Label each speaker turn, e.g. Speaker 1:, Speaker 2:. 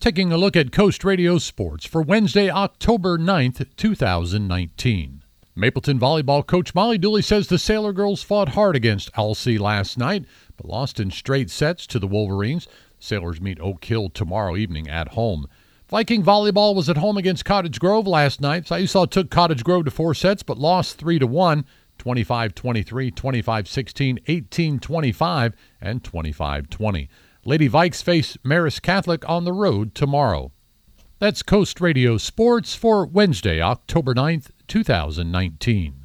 Speaker 1: Taking a look at Coast Radio Sports for Wednesday, October 9th, 2019. Mapleton volleyball coach Molly Dooley says the Sailor girls fought hard against LC last night, but lost in straight sets to the Wolverines. Sailors meet Oak Hill tomorrow evening at home. Viking volleyball was at home against Cottage Grove last night. Sayusaw took Cottage Grove to 4 sets, but lost 3-1, 25-23, 25-16, 18-25, and 25-20. Lady Vikes face Marist Catholic on the road tomorrow. That's Coast Radio Sports for Wednesday, October 9th, 2019.